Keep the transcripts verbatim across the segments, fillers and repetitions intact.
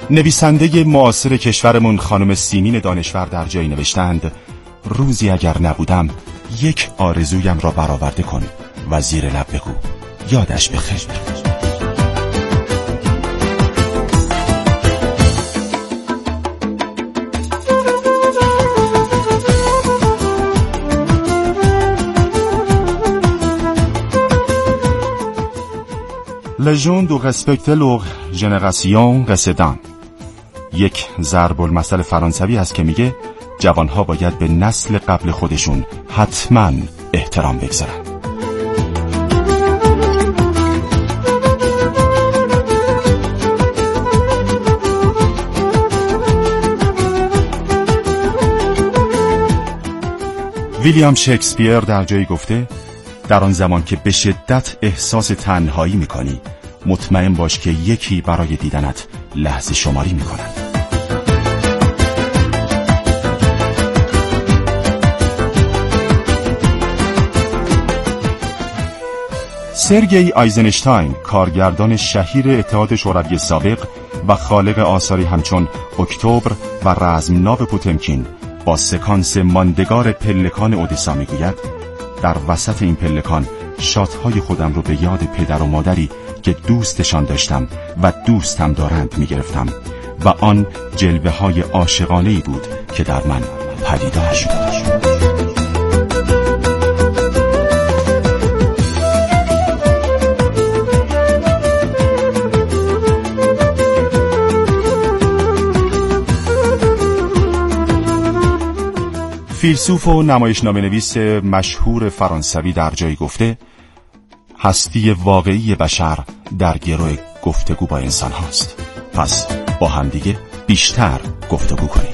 نویسنده معاصر کشورمون خانم سیمین دانشور در جایی نوشتند: روزی اگر نبودم یک آرزویم را برآورده کن و زیر لب بگو یادش بخیر. Les gens doivent respecter leur génération précédente. یک ضرب المثل فرانسوی هست که میگه جوانها باید به نسل قبل خودشون حتما احترام بگذارن. ویلیام شکسپیر در جایی گفته: در آن زمان که به شدت احساس تنهایی میکنی، مطمئن باش که یکی برای دیدنت لحظه شماری میکنند. سرگئی آیزنشتاین، کارگردان شهیر اتحاد شوروی سابق و خالق آثاری همچون اکتبر و رزمناو پوتمکین، با سکانس ماندگار پلکان اودیسا میگوید: در وسط این پلکان شاتهای خودم رو به یاد پدر و مادری که دوستشان داشتم و دوستم دارند میگرفتم و آن جلوه های عاشقانه‌ای بود که در من پدیدار شد. فیلسوف و نمایشنامه نویس مشهور فرانسوی در جایی گفته: هستی واقعی بشر در گرو گفتگو با انسان هاست. پس با همدیگه بیشتر گفتگو کنیم.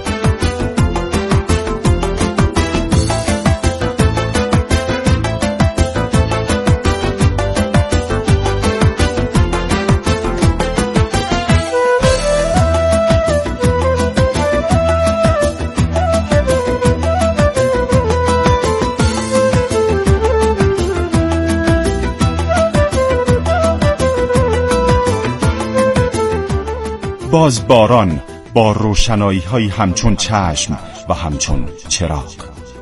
باز باران با روشنایی های همچون چشم و همچون چراغ.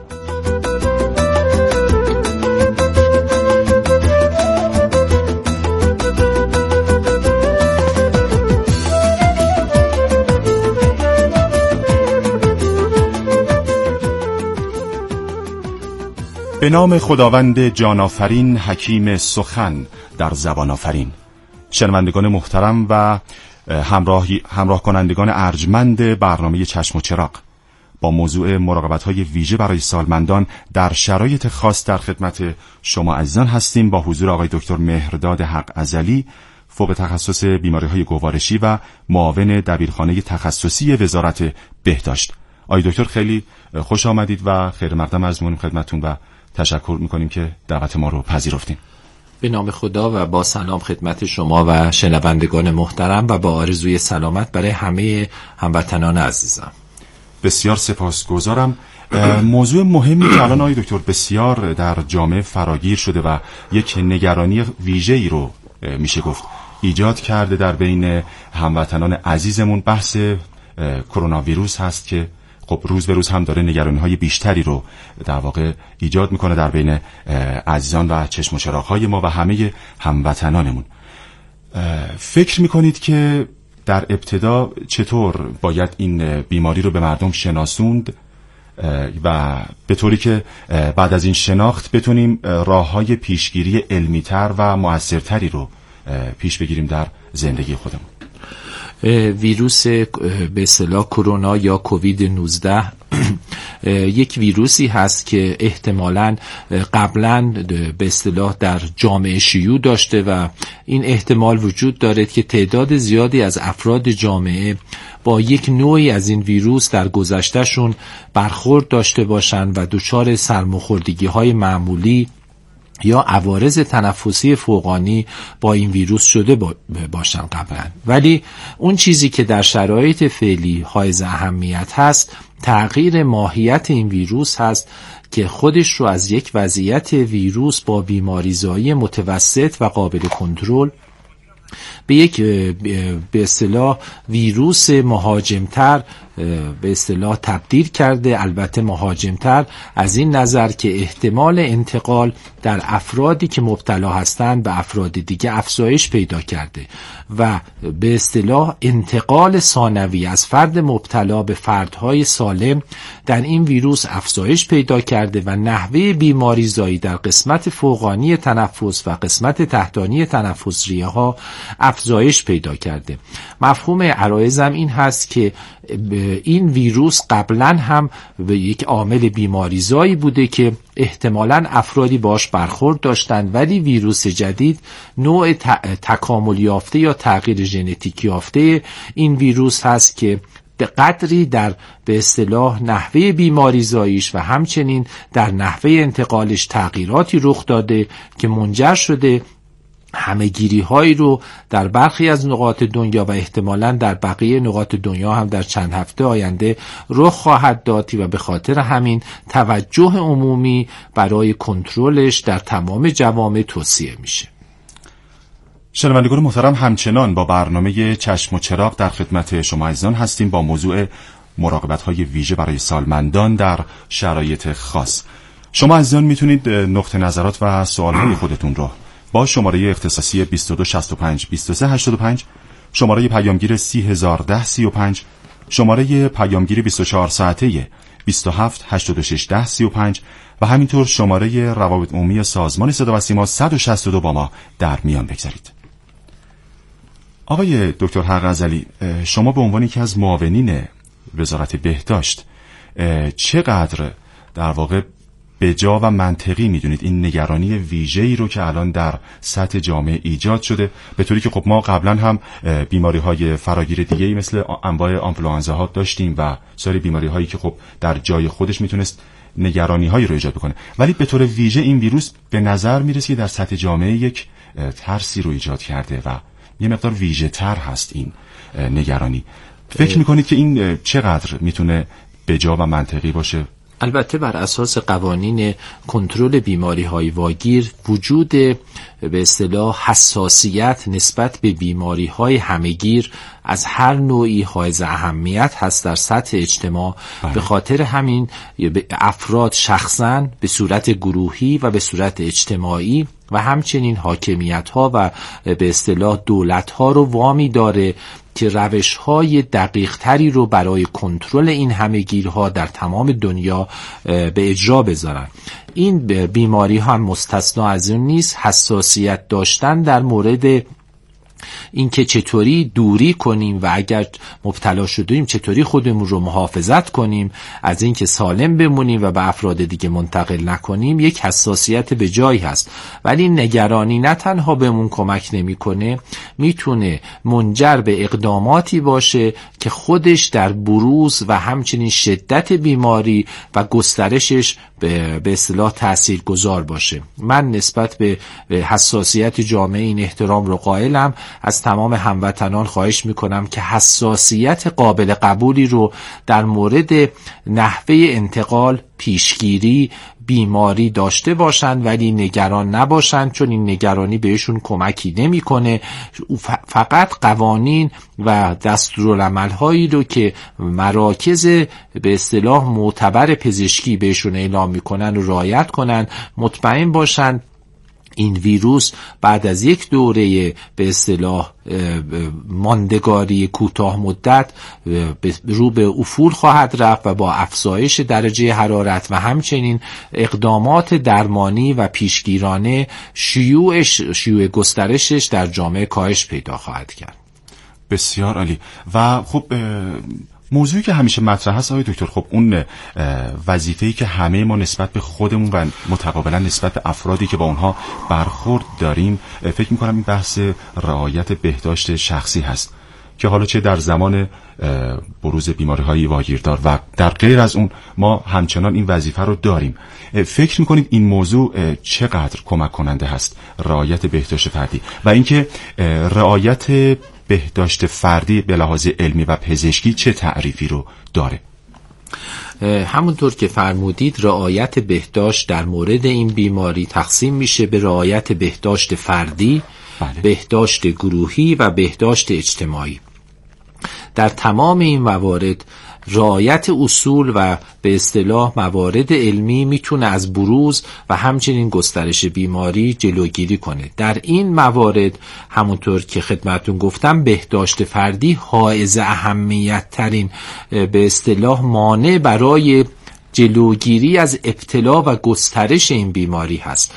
به نام خداوند جان آفرین، حکیم سخن در زبان آفرین. شنوندگان محترم و همراهی همراه کنندگان ارجمند برنامه چشم و چراغ، با موضوع مراقبت‌های ویژه برای سالمندان در شرایط خاص در خدمت شما عزیزان هستیم، با حضور آقای دکتر مهرداد حق ازلی، فوق تخصص بیماری‌های گوارشی و معاون دبیرخانه تخصصی وزارت بهداشت. آقای دکتر خیلی خوش آمدید و خیر مقدم عرض می‌کنیم خدمتتون و تشکر می‌کنیم که دعوت ما رو پذیرفتیم. به نام خدا و با سلام خدمت شما و شنوندگان محترم و با آرزوی سلامت برای همه هموطنان عزیزم. بسیار سپاسگزارم. موضوع مهمی که الان آقای دکتر بسیار در جامعه فراگیر شده و یک نگرانی ویژه‌ای رو میشه گفت ایجاد کرده در بین هموطنان عزیزمون، بحث کرونا ویروس هست که خب روز به روز هم داره نگرانی‌های بیشتری رو در واقع ایجاد میکنه در بین عزیزان و چشم و چراغ‌های ما و همه هموطنانمون. فکر میکنید که در ابتدا چطور باید این بیماری رو به مردم شناسوند و به طوری که بعد از این شناخت بتونیم راه‌های پیشگیری علمی‌تر و مؤثرتری رو پیش بگیریم در زندگی خودمون؟ ویروس به اصطلاح کرونا یا کووید نوزده یک ویروسی هست که احتمالاً قبلاً به اصطلاح در جامعه شیوع داشته و این احتمال وجود دارد که تعداد زیادی از افراد جامعه با یک نوعی از این ویروس در گذشتهشون برخورد داشته باشند و دچار سرماخوردگی‌های معمولی یا عوارض تنفسی فوقانی با این ویروس شده باشن قبلا. ولی اون چیزی که در شرایط فعلی حائز اهمیت هست تغییر ماهیت این ویروس هست که خودش رو از یک وضعیت ویروس با بیماریزایی متوسط و قابل کنترل به یک به اصطلاح ویروس مهاجمتر به اصطلاح تبدیل کرده. البته مهاجمتر از این نظر که احتمال انتقال در افرادی که مبتلا هستند به افراد دیگه افزایش پیدا کرده و به اصطلاح انتقال ثانوی از فرد مبتلا به فردهای سالم در این ویروس افزایش پیدا کرده و نحوه بیماری زایی در قسمت فوقانی تنفس و قسمت تحتانی تنفس ریه ها افزایش پیدا کرده. مفهوم عرایضم این هست که این ویروس قبلا هم به یک عامل بیماریزایی بوده که احتمالاً افرادی باش برخورد داشتند، ولی ویروس جدید نوع تکامل یافته یا تغییر ژنتیک یافته این ویروس هست که قدری در به اصطلاح نحوه بیماریزاییش و همچنین در نحوه انتقالش تغییراتی رخ داده که منجر شده همه‌گیری هایی رو در برخی از نقاط دنیا و احتمالاً در بقیه نقاط دنیا هم در چند هفته آینده رخ خواهد داد و به خاطر همین توجه عمومی برای کنترلش در تمام جوامع توصیه میشه. شنوندگان محترم، همچنان با برنامه چشم و چراغ در خدمت شما عزیزان هستیم با موضوع مراقبت‌های ویژه برای سالمندان در شرایط خاص. شما عزیزان میتونید نقطه نظرات و سوالهای خودتون رو با شماره اختصاصی بیست و دو شصت و پنج بیست و سه هشتاد و پنج، شماره پیامگیر سی هزار و ده سی و پنج، شماره پیامگیر بیست و چهار ساعته بیست و هفت هشتاد و شش ده سی و پنج و همینطور شماره روابط عمومی سازمان صدا و سیما صد و شصت و دو با ما در میان بگذارید. آقای دکتر حق غزالی، شما به عنوان یکی از معاونین وزارت بهداشت چقدر در واقع به جا و منطقی میدونید این نگرانی ویژه‌ای رو که الان در سطح جامعه ایجاد شده، به طوری که خب ما قبلا هم بیماری‌های فراگیر دیگه‌ای مثل انواع آنفلوانزاها داشتیم و سایر بیماری‌هایی که خب در جای خودش میتونست نگرانی‌هایی رو ایجاد بکنه، ولی به طور ویژه این ویروس به نظر میرسه که در سطح جامعه یک ترسی رو ایجاد کرده و یه مقدار ویژه‌تر هست این نگرانی. فکر میکنید که این چقدر میتونه به جا و منطقی باشه؟ البته بر اساس قوانین کنترل بیماری‌های واگیر وجود به اصطلاح حساسیت نسبت به بیماری‌های همه‌گیر از هر نوعی حائز اهمیت هست در سطح اجتماع. بله. به خاطر همین افراد شخصاً به صورت گروهی و به صورت اجتماعی و همچنین حاکمیت‌ها و به اصطلاح دولت‌ها رو وامی داره که روش‌های دقیق‌تری رو برای کنترل این همه‌گیرها در تمام دنیا به اجرا بذارن. این بیماری هم مستثنا از اون نیست. حساسیت داشتن در مورد اینکه چطوری دوری کنیم و اگر مبتلا شدیم چطوری خودمون رو محافظت کنیم از اینکه سالم بمونیم و به افراد دیگه منتقل نکنیم یک حساسیت به جایی هست، ولی نگرانی نه تنها بهمون کمک نمیکنه، میتونه منجر به اقداماتی باشه که خودش در بروز و همچنین شدت بیماری و گسترشش به اصطلاح تاثیرگذار باشه. من نسبت به حساسیت جامعه این احترام رو قائلم. از تمام هموطنان خواهش میکنم که حساسیت قابل قبولی رو در مورد نحوه انتقال، پیشگیری بیماری داشته باشند ولی نگران نباشند، چون این نگرانی بهشون کمکی نمیکنه. فقط قوانین و دستورالعمل‌هایی رو که مراکز به اصطلاح معتبر پزشکی بهشون اعلام میکنن و رعایت کنن. مطمئن باشند این ویروس بعد از یک دوره به اصطلاح ماندگاری کوتاه مدت رو به افول خواهد رفت و با افزایش درجه حرارت و همچنین اقدامات درمانی و پیشگیرانه شیوعش شیوع گسترشش در جامعه کاهش پیدا خواهد کرد. بسیار عالی. و خب موضوعی که همیشه مطرح هست آقای دکتر، خب اون وظیفه‌ای که همه ما نسبت به خودمون و متقابلا نسبت به افرادی که با اونها برخورد داریم، فکر می‌کنم این بحث رعایت بهداشت شخصی هست که حالا چه در زمان بروز بیماری‌های واگیردار و در غیر از اون ما همچنان این وظیفه رو داریم. فکر می‌کنید این موضوع چقدر کمک کننده هست، رعایت بهداشت فردی و اینکه رعایت بهداشت فردی به لحاظ علمی و پزشکی چه تعریفی رو داره؟ همونطور که فرمودید رعایت بهداشت در مورد این بیماری تقسیم میشه به رعایت بهداشت فردی بله. بهداشت گروهی و بهداشت اجتماعی. در تمام این موارد رعایت اصول و به اصطلاح موارد علمی میتونه از بروز و همچنین گسترش بیماری جلوگیری کنه. در این موارد همونطور که خدمتون گفتم بهداشت فردی حائز اهمیت ترین به اصطلاح مانع برای جلوگیری از ابتلا و گسترش این بیماری هست.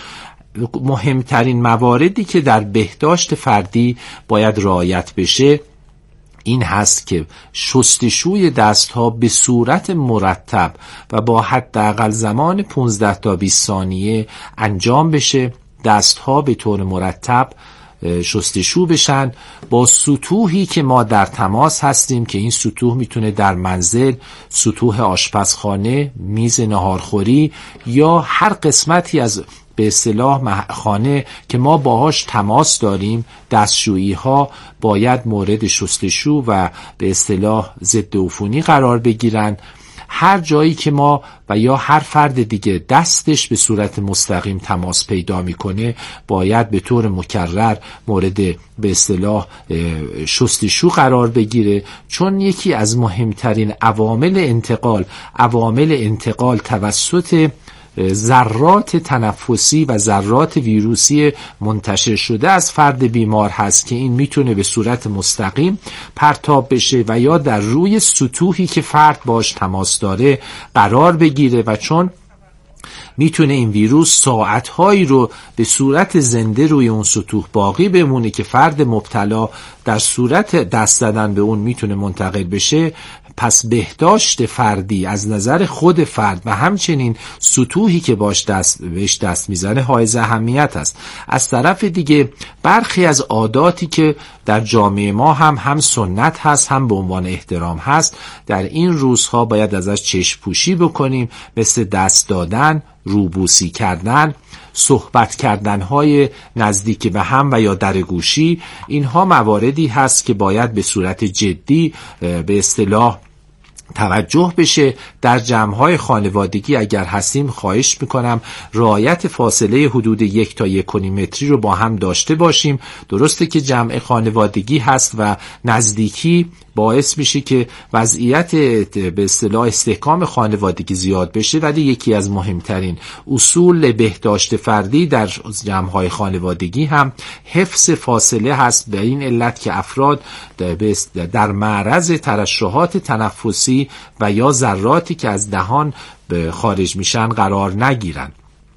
مهمترین مواردی که در بهداشت فردی باید رعایت بشه این هست که شستشوی دستها به صورت مرتب و با حداقل زمان پانزده تا بیست ثانیه انجام بشه. دستها به طور مرتب شستشو بشن با سطوحی که ما در تماس هستیم، که این سطوح میتونه در منزل، سطوح آشپزخانه، میز ناهارخوری یا هر قسمتی از به اصطلاح خانه که ما باهاش تماس داریم. دستشویی ها باید مورد شستشو و به اصطلاح ضد عفونی قرار بگیرن. هر جایی که ما و یا هر فرد دیگه دستش به صورت مستقیم تماس پیدا میکنه باید به طور مکرر مورد به اصطلاح شستشو قرار بگیره، چون یکی از مهمترین عوامل انتقال عوامل انتقال توسط ذرات تنفسی و ذرات ویروسی منتشر شده از فرد بیمار هست که این میتونه به صورت مستقیم پرتاب بشه و یا در روی سطوحی که فرد باش تماس داره قرار بگیره و چون میتونه این ویروس ساعتهایی رو به صورت زنده روی اون سطوح باقی بمونه که فرد مبتلا در صورت دست زدن به اون میتونه منتقل بشه. پس بهداشت فردی از نظر خود فرد و همچنین سطوحی که باش دست بهش دست میزنه حائز اهمیت است. از طرف دیگه برخی از عاداتی که در جامعه ما هم هم سنت هست هم به عنوان احترام هست، در این روزها باید ازش چشم پوشی بکنیم، مثل دست دادن، روبوسی کردن، صحبت کردنهای نزدیک به هم و یا در گوشی. اینها مواردی هست که باید به صورت جدی به اصطلاح توجه بشه. در جمع‌های خانوادگی اگر هستیم خواهش میکنم رعایت فاصله حدود یک تا یک و نیم متری رو با هم داشته باشیم. درسته که جمع خانوادگی هست و نزدیکی باعث میشه که وضعیت به اصطلاح استحکام خانوادگی زیاد بشه، ولی یکی از مهمترین اصول بهداشت فردی در جمع‌های خانوادگی هم حفظ فاصله هست، به این علت که افراد در معرض ترشحات تنفسی و یا ذراتی که از دهان خارج میشن قرار نگیرن.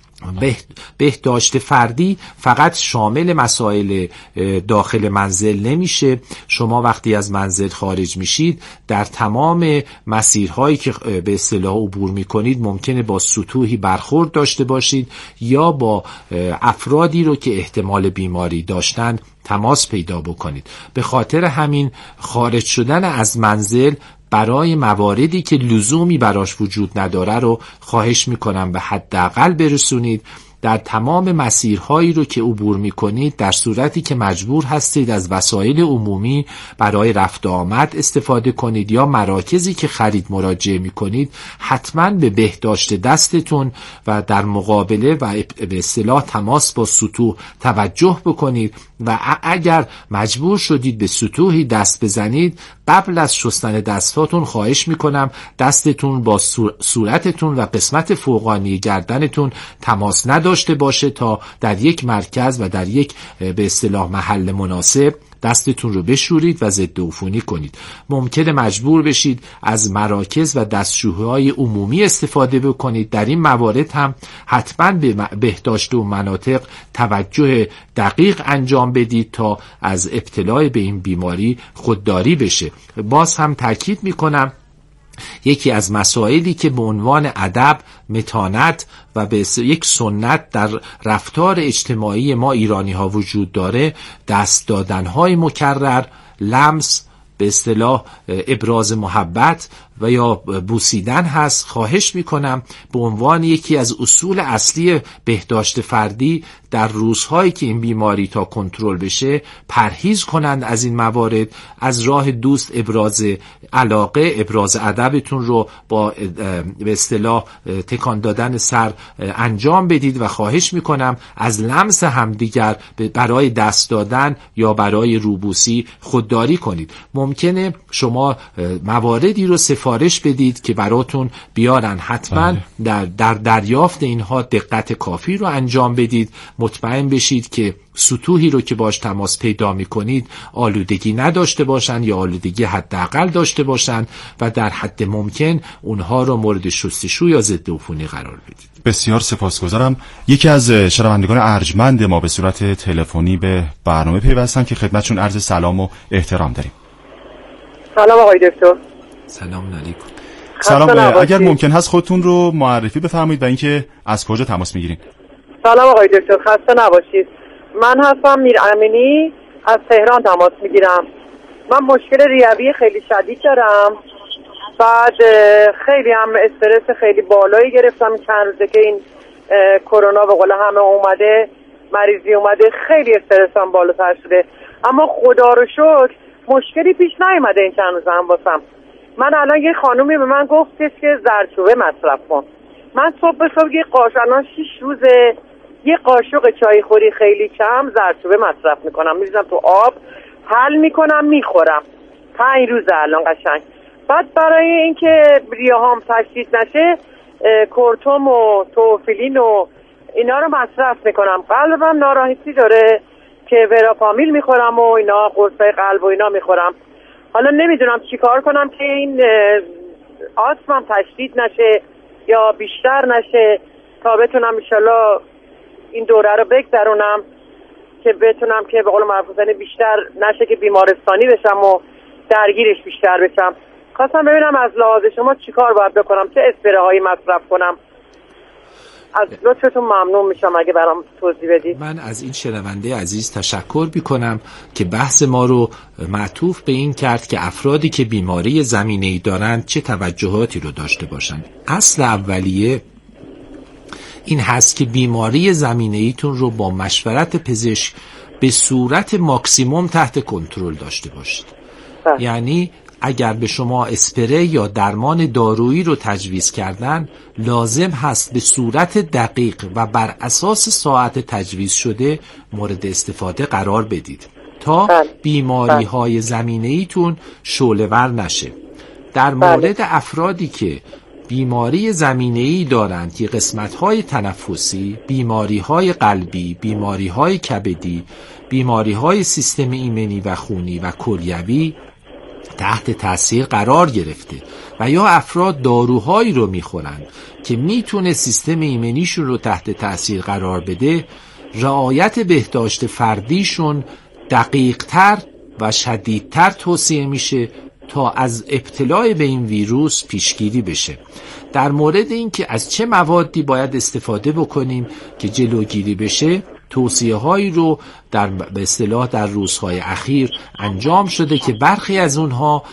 بهداشت فردی فقط شامل مسائل داخل منزل نمیشه. شما وقتی از منزل خارج میشید در تمام مسیرهایی که به اصطلاح عبور میکنید ممکنه با سطوحی برخورد داشته باشید یا با افرادی رو که احتمال بیماری داشتن تماس پیدا بکنید. به خاطر همین خارج شدن از منزل برای مواردی که لزومی براش وجود نداره رو خواهش میکنم به حداقل برسونید. در تمام مسیرهایی رو که عبور میکنید در صورتی که مجبور هستید از وسایل عمومی برای رفت و آمد استفاده کنید یا مراکزی که خرید مراجعه میکنید، حتما به بهداشت دستتون و در مقابله و به اصطلاح تماس با سطوح توجه بکنید و اگر مجبور شدید به سطوحی دست بزنید قبل از شستن دستاتون خواهش میکنم دستتون با صورتتون و قسمت فوقانی گردنتون تماس نداشته باشه تا در یک مرکز و در یک به اصطلاح محل مناسب دستتون رو بشورید و ضد عفونی کنید. ممکنه مجبور بشید از مراکز و دستشویی‌های عمومی استفاده بکنید. در این موارد هم حتما به بهداشت و مناطق توجه دقیق انجام بدید تا از ابتلا به این بیماری خودداری بشه. باز هم تاکید میکنم یکی از مسائلی که به عنوان ادب، متانت و به یک سنت در رفتار اجتماعی ما ایرانی ها وجود داره، دست دادن های مکرر، لمس، به اصطلاح ابراز محبت و یا بوسیدن هست، خواهش میکنم به عنوان یکی از اصول اصلی بهداشت فردی در روزهایی که این بیماری تا کنترل بشه پرهیز کنند از این موارد. از راه دوست ابراز علاقه، ابراز ادبتون رو با به اصطلاح تکان دادن سر انجام بدید و خواهش میکنم از لمس همدیگر برای دست دادن یا برای روبوسی خودداری کنید. ممکنه شما مواردی رو سفارش بدید که براتون بیارن، حتما در, در دریافت اینها دقت کافی رو انجام بدید. مطمئن بشید که سطوحی رو که باش تماس پیدا می‌کنید آلودگی نداشته باشن یا آلودگی حداقل داشته باشن و در حد ممکن اونها رو مورد شستشوی یا ضد عفونی قرار بدید. بسیار سپاسگزارم. یکی از شنوندگان ارجمند ما به صورت تلفنی به برنامه پیوستن که خدمتشون عرض سلام و احترام داریم. سلام آقای دکتر. سلام علیکم. سلام. اگر ممکن هست خودتون رو معرفی بفرمایید و اینکه از کجا تماس میگیرین. سلام آقای دکتر، خسته نباشید. من هستم میر امینی، از تهران تماس میگیرم. من مشکل ریوی خیلی شدید دارم، بعد خیلی هم استرس خیلی بالایی گرفتم چند روزه که این کرونا به قول همه اومده، مریضی اومده، خیلی استرسم بالاتر شده، اما خدا رو شکر مشکلی پیش نیومده این چند روزه هم واسم. من الان یه خانومی به من گفتش که زردچوبه مصرف کن. من صبح به صبح یه قاشق، الان شیش روزه یه قاشق چای خوری خیلی کم زردچوبه مصرف میکنم، میریزم تو آب، حل میکنم، میخورم. پنج روز الان قشنگ. بعد برای اینکه ریه‌هام تشدید نشه کورتوم و توفیلین و اینا رو مصرف میکنم. قلبم ناراحتی داره که وراپامیل میخورم و اینا، قرصای قلب و اینا میخورم. حالا نمیدونم چی کار کنم که این آسمم تشدید نشه یا بیشتر نشه تا بتونم انشالله این دوره رو بگذرونم که بتونم که به قول معروف بیشتر نشه که بیمارستانی بشم و درگیرش بیشتر بشم. خواستم ببینم از لحاظ شما چی کار باید بکنم، چه اسپره هایی مصرف کنم. از لطفتون ممنون میشم اگه برام توضیح بدید. من از این شنونده عزیز تشکر میکنم که بحث ما رو معطوف به این کرد که افرادی که بیماری زمینه‌ای دارند چه توجهاتی رو داشته باشند. اصل اولیه این هست که بیماری زمینه‌ایتون رو با مشورت پزشک به صورت ماکسیموم تحت کنترل داشته باشید. ده. یعنی اگر به شما اسپری یا درمان دارویی رو تجویز کردن، لازم هست به صورت دقیق و بر اساس ساعت تجویز شده مورد استفاده قرار بدید تا بیماری های زمینه‌ایتون شعله‌ور نشه. در مورد افرادی که بیماری زمینه‌ای دارند که قسمت‌های تنفسی، بیماری‌های قلبی، بیماری‌های کبدی، بیماری‌های سیستم ایمنی و خونی و کلیوی تحت تاثیر قرار گرفته و یا افراد داروهایی رو میخورند که میتونه سیستم ایمنیشون رو تحت تاثیر قرار بده، رعایت بهداشت فردیشون دقیق‌تر و شدیدتر توصیه میشه تا از ابتلا به این ویروس پیشگیری بشه. در مورد اینکه از چه موادی باید استفاده بکنیم که جلوگیری بشه، توصیه هایی رو در به اصطلاح در روزهای اخیر انجام شده که برخی از اونها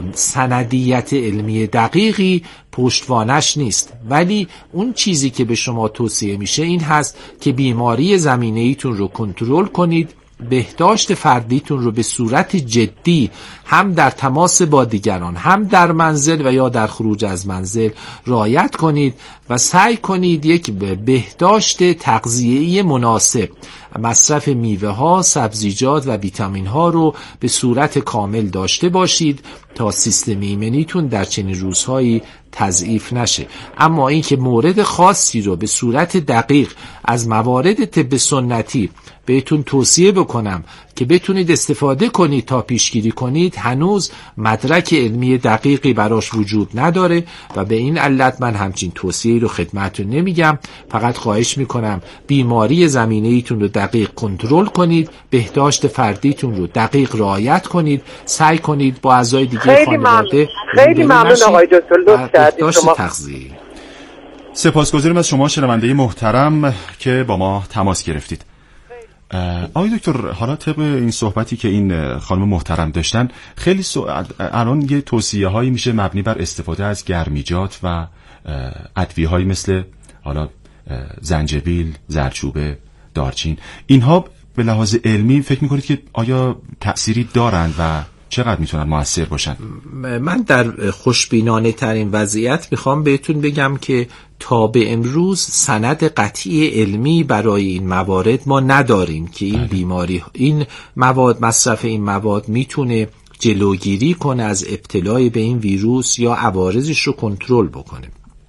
سندیت علمی دقیقی پشتوانش نیست، ولی اون چیزی که به شما توصیه میشه این هست که بیماری زمینه‌ایتون رو کنترل کنید، بهداشت فردیتون رو به صورت جدی هم در تماس با دیگران، هم در منزل و یا در خروج از منزل رعایت کنید و سعی کنید یک بهداشت تغذیه‌ای مناسب، مصرف میوه ها، سبزیجات و ویتامین ها رو به صورت کامل داشته باشید تا سیستم ایمنیتون در چنین روزهایی تضعیف نشه. اما اینکه مورد خاصی رو به صورت دقیق از موارد طب سنتی بهتون توصیه بکنم که بتونید استفاده کنید تا پیشگیری کنید، هنوز مدرک علمی دقیقی براش وجود نداره و به این علت من همچین توصیه‌ای رو خدمتتون نمیگم. فقط خواهش میکنم بیماری زمینه‌ایتون رو دقیق کنترل کنید، بهداشت فردیتون رو دقیق رعایت کنید، سعی کنید با اعضای دیگه خانواده خیلی ممنون آقای دکتر، لطف کردید شما. تغذیه. سپاسگزاریم از شما شنونده محترم که با ما تماس گرفتید. آقای دکتر، حالا طبق این صحبتی که این خانم محترم داشتن، خیلی سو... الان یه توصیه هایی میشه مبنی بر استفاده از گرمیجات و ادویه هایی مثل حالا زنجبیل، زردچوبه، دارچین. اینها به لحاظ علمی فکر میکنید که آیا تأثیری دارند و چقدر میتونن مؤثر باشن؟ من در خوشبینانه ترین وضعیت میخوام بهتون بگم که تا به امروز سند قطعی علمی برای این موارد ما نداریم که این بیماری، این مواد، مصرف این مواد میتونه جلوگیری کنه از ابتلای به این ویروس یا عوارضش رو کنترل بکنه.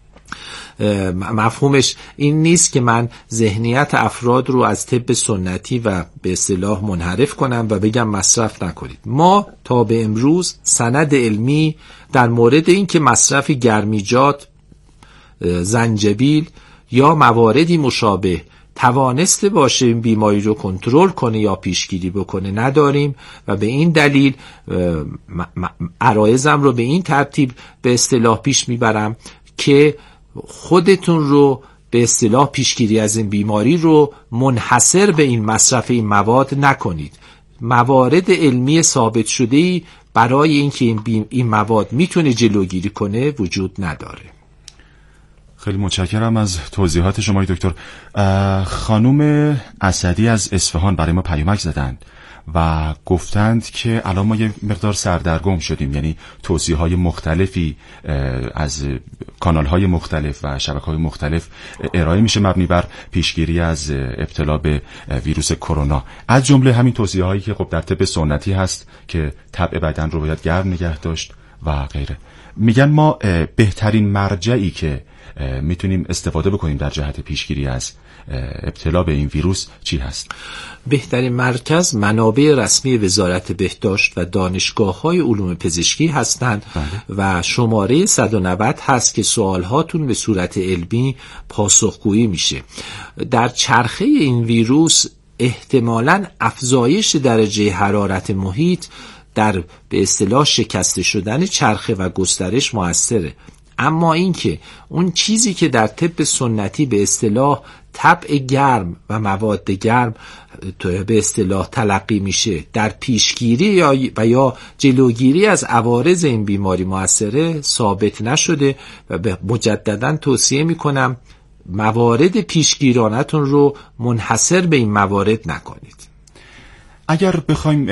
مفهومش این نیست که من ذهنیت افراد رو از طب سنتی و به اصطلاح منحرف کنم و بگم مصرف نکنید. ما تا به امروز سند علمی در مورد این که مصرف گرمیجات، زنجبیل یا مواردی مشابه توانسته باشه این بیماری رو کنترل کنه یا پیشگیری بکنه نداریم و به این دلیل عرایضم رو به این ترتیب به اصطلاح پیش میبرم که خودتون رو به اصطلاح پیشگیری از این بیماری رو منحصر به این مصرف این مواد نکنید. موارد علمی ثابت شده‌ای برای اینکه این, بیم این مواد میتونه جلوگیری کنه وجود نداره. خیلی متشکرم از توضیحات شما دکتر. خانم اسدی از اصفهان برای ما پیامک زدند و گفتند که الان ما یه مقدار سردرگم شدیم، یعنی توصیه‌های مختلفی از کانال‌های مختلف و شبکه‌های مختلف ارائه میشه مبنی بر پیشگیری از ابتلا به ویروس کرونا، از جمله همین توصیه‌هایی که خب در طب سنتی هست که طبع بدن رو باید گرم نگه داشت و غیره. میگن ما بهترین مرجعی که میتونیم استفاده بکنیم در جهت پیشگیری از ابتلا به این ویروس چی هست؟ بهترین مرکز منابع رسمی وزارت بهداشت و دانشگاه‌های علوم پزشکی هستند و شماره صد و نود هست که سوالهاتون به صورت علمی پاسخگویی میشه. در چرخه این ویروس احتمالاً افزایش درجه حرارت محیط در به اصطلاح شکسته شدن چرخه و گسترش موثره، اما اینکه اون چیزی که در طب سنتی به اصطلاح طبع گرم و مواد گرم به اصطلاح تلقی میشه در پیشگیری یا و یا جلوگیری از عوارض این بیماری موثره ثابت نشده و مجددا توصیه میکنم موارد پیشگیرانتون رو منحصر به این موارد نکنید. اگر بخوایم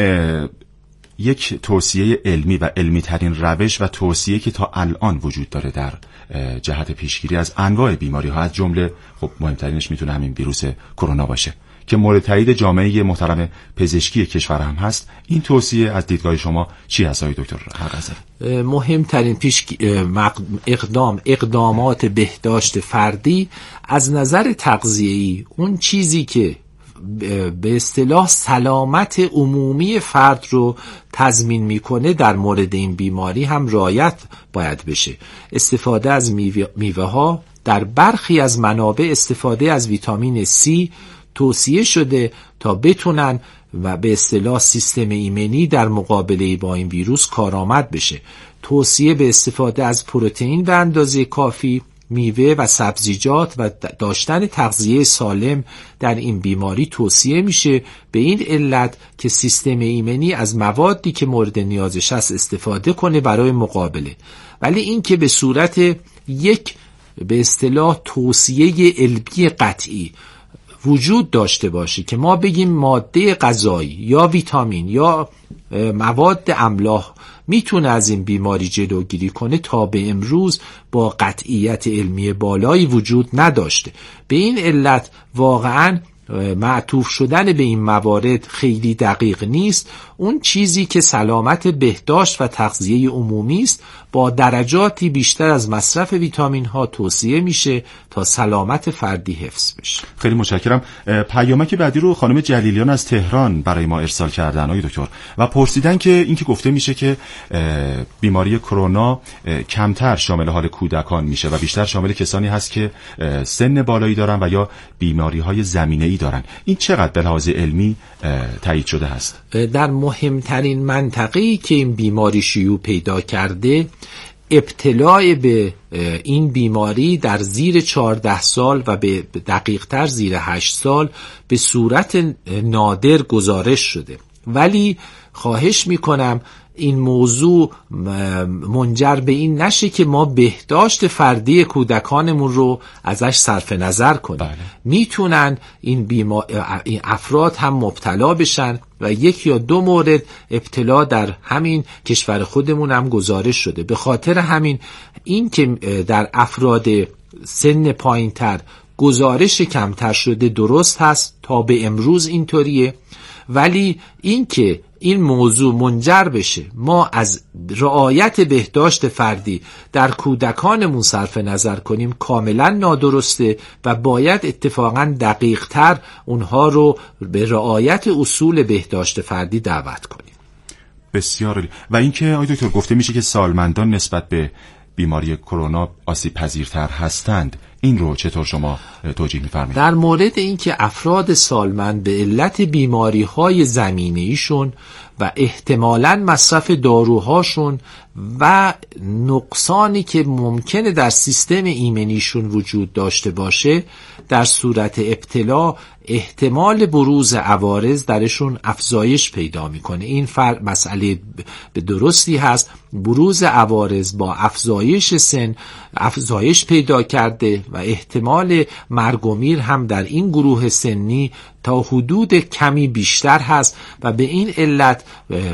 یک توصیه علمی و علمی ترین روش و توصیه که تا الان وجود داره در جهت پیشگیری از انواع بیماری ها، از جمله خب مهمترینش میتونه همین ویروس کرونا باشه که مورد تایید جامعه محترم پزشکی کشور هم هست، این توصیه از دیدگاه شما چی هست آقای دکتر حق‌عزایی؟ مهمترین پیش اقدام اقدامات بهداشت فردی از نظر تغذیه‌ای، اون چیزی که به اصطلاح سلامت عمومی فرد رو تضمین میکنه در مورد این بیماری هم رعایت باید بشه. استفاده از میوه, میوه ها، در برخی از منابع استفاده از ویتامین سی توصیه شده تا بتونن و به اصطلاح سیستم ایمنی در مقابله با این ویروس کارآمد بشه. توصیه به استفاده از پروتئین به اندازه کافی، میوه و سبزیجات و داشتن تغذیه سالم در این بیماری توصیه میشه، به این علت که سیستم ایمنی از موادی که مورد نیازش هست استفاده کنه برای مقابله. ولی این که به صورت یک به اصطلاح توصیه علمی قطعی وجود داشته باشه که ما بگیم ماده غذایی یا ویتامین یا مواد املاح میتونه از این بیماری جلوگیری کنه، تا به امروز با قطعیت علمی بالایی وجود نداشته. به این علت واقعاً معطوف شدن به این موارد خیلی دقیق نیست. اون چیزی که سلامت بهداشت و تغذیه عمومی است با درجاتی بیشتر از مصرف ویتامین ها توصیه میشه تا سلامت فردی حفظ بشه. خیلی متشکرم. پیامک بعدی رو خانم جلیلیان از تهران برای ما ارسال کردن آقای دکتر و پرسیدن که اینکه گفته میشه که بیماری کرونا کمتر شامل حال کودکان میشه و بیشتر شامل کسانی هست که سن بالایی دارن و یا بیماری های زمینه‌ای دارن، این چقدر به لحاظ علمی تایید شده هست؟ در مهمترین منطقه‌ای که این بیماری شیوع پیدا کرده ابتلا به این بیماری در زیر چهارده سال و به دقیق تر زیر هشت سال به صورت نادر گزارش شده، ولی خواهش میکنم این موضوع منجر به این نشه که ما بهداشت فردی کودکانمون رو ازش صرف نظر کنیم. بله. میتونن این, بیما... این افراد هم مبتلا بشن و یک یا دو مورد ابتلا در همین کشور خودمون هم گزارش شده. به خاطر همین این که در افراد سن پایین تر گزارش کمتر شده درست هست، تا به امروز اینطوریه، ولی این که این موضوع منجر بشه ما از رعایت بهداشت فردی در کودکانمون صرف نظر کنیم کاملا نادرسته و باید اتفاقا دقیق تر اونها رو به رعایت اصول بهداشت فردی دعوت کنیم. بسیار عالی. و اینکه آقای دکتر گفته میشه که سالمندان نسبت به بیماری کرونا آسیب پذیرتر هستند، این رو چطور شما توجیه می‌فرمایید؟ در مورد اینکه افراد سالمند به علت بیماری‌های زمینه‌ایشون و احتمالاً مصرف داروهاشون و نقصانی که ممکنه در سیستم ایمنیشون وجود داشته باشه، در صورت ابتلا احتمال بروز عوارض درشون افزایش پیدا میکنه. این فرق مسئله به درستی هست. بروز عوارض با افزایش سن افزایش پیدا کرده و احتمال مرگ و میر هم در این گروه سنی تا حدود کمی بیشتر هست و به این علت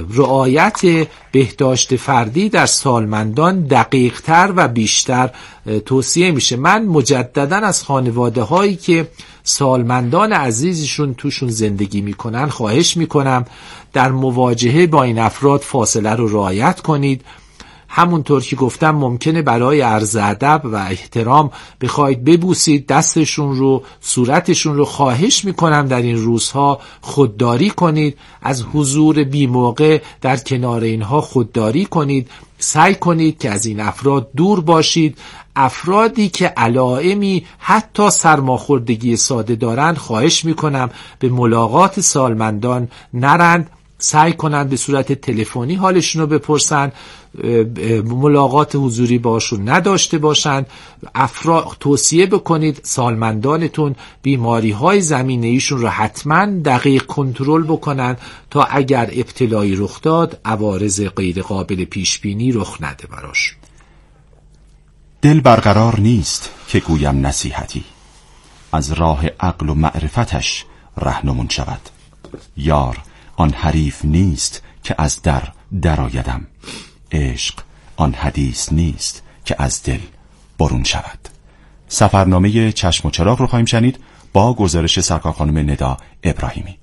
رعایت بهداشت فردی در سالمندان دقیق تر و بیشتر توصیه میشه. من مجددا از خانواده هایی که سالمندان عزیزشون توشون زندگی میکنن خواهش میکنم در مواجهه با این افراد فاصله رو رعایت کنید. همونطور که گفتم ممکنه برای عرض ادب و احترام بخواید ببوسید دستشون رو، صورتشون رو. خواهش میکنم در این روزها خودداری کنید، از حضور بی موقع در کنار اینها خودداری کنید. سعی کنید که از این افراد دور باشید. افرادی که علائمی حتی سرماخوردگی ساده دارند خواهش میکنم به ملاقات سالمندان نرند. سعی کنند به صورت تلفنی حالشون رو بپرسن، ملاقات حضوری باشون نداشته باشند. افراد توصیه بکنید سالمندانتون بیماری های زمینه ایشون رو حتما دقیق کنترل بکنن تا اگر ابتلایی رخ داد عوارض غیر قابل پیش بینی رخ نده براش. دل برقرار نیست که گویم نصیحتی، از راه عقل و معرفتش رهنمون شود. یار آن حریف نیست که از در درآیدم، عشق آن حدیث نیست که از دل برون شود. سفرنامه چشم و چراغ رو خواهیم شنید با گزارش سرکار خانم ندا ابراهیمی.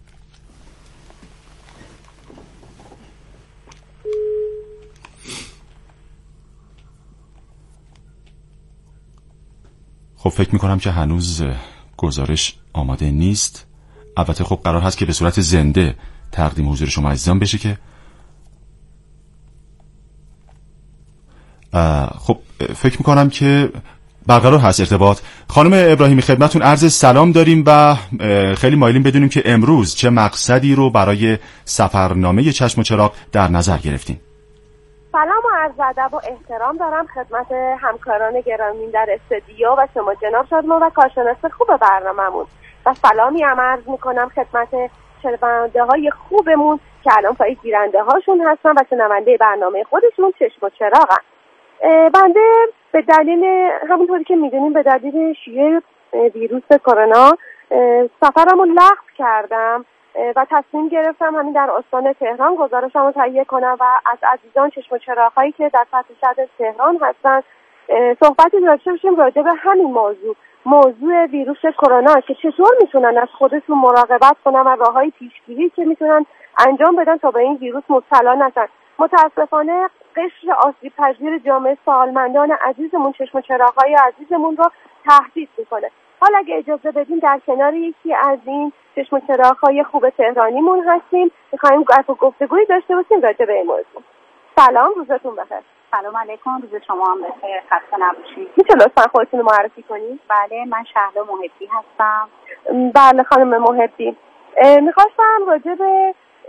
خب فکر میکنم که هنوز گزارش آماده نیست. البته خب قرار هست که به صورت زنده تقدیم حضور شما عزیزان بشه که خب فکر میکنم که برقرار هست ارتباط. خانم ابراهیمی خدمتون عرض سلام داریم و خیلی مایلیم بدونیم که امروز چه مقصدی رو برای سفرنامه چشم و چراغ در نظر گرفتین. سلام و عرض ادب و احترام دارم خدمت همکاران گرامی در استودیو و شما جناب شادمان و کارشناس خوب برنامه‌مون و سلامی هم عرض میکنم خدمت شنونده های خوبمون که الان پای گیرنده هاشون هستن و شنونده برنامه خودشون چشم و چراغن. بنده به دلیل همونطوری که میدونیم به دلیل شیوع ویروس کرونا سفرمو لغو کردم و تصمیم گرفتم همین در استان تهران گزارشمو تهیه کنم و از عزیزان چشم و چراغ‌هایی که در سطح شهر تهران هستن صحبتی داشته باشیم راجع به همین موضوع موضوع ویروس کرونا که چطور میتونن از خودشون مراقبت کنن و راههای پیشگیری که میتونن انجام بدن تا به این ویروس مبتلا نشن. متاسفانه قشر آسیب پذیر جامعه سالمندان عزیزمون چشم و چراغ‌های عزیزمون رو تهدید میکنه. حالا اگه اجازه بدین در کنار یکی از این چشم و چراغ‌های خوب تهرانیمون هستیم، می‌خوایم گفت و گفتگویی داشته باشیم راجع به این موضوع. سلام، روزتون بخیر. سلام علیکم، روز شما هم بخیر، خسته نباشید. میشه لطفاً خودتون رو معرفی کنید؟ بله، من شهلا محبی هستم. بله خانم محبی، می‌خواستم راجع به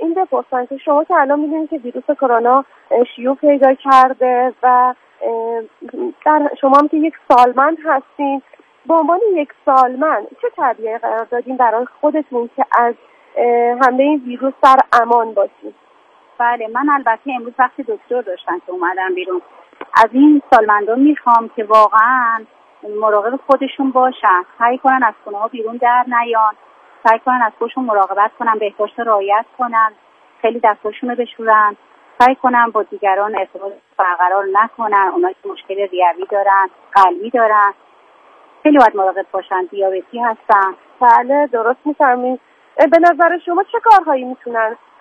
این بپرسن که شما که الان میدونید که ویروس کرونا شیوع پیدا کرده و در شما هم که یک سالمند هستین، به عنوان یک سالمند چه تدبیری قرار دادین برای خودتون که از حمله این ویروس در امان باشین؟ بله، من البته امروز وقتی دکتر داشتن که اومدم بیرون، از این سالمندان میخوام که واقعا مراقب خودشون باشن، سعی کنن از خونه ها بیرون در نیان، سعی کنن از خودشون مراقبت کنن، بهداشت رعایت کنن، خیلی دستاشون رو بشورن، سعی کنن با دیگران ارتباط برقرار نکنن، اونایی که مشکل ریوی دارن، قلبی دارن، خیلی باید مراقب باشن، دیابتی هستن. بله درست می‌فرمایید. به نظر شما چه کارهایی میتونن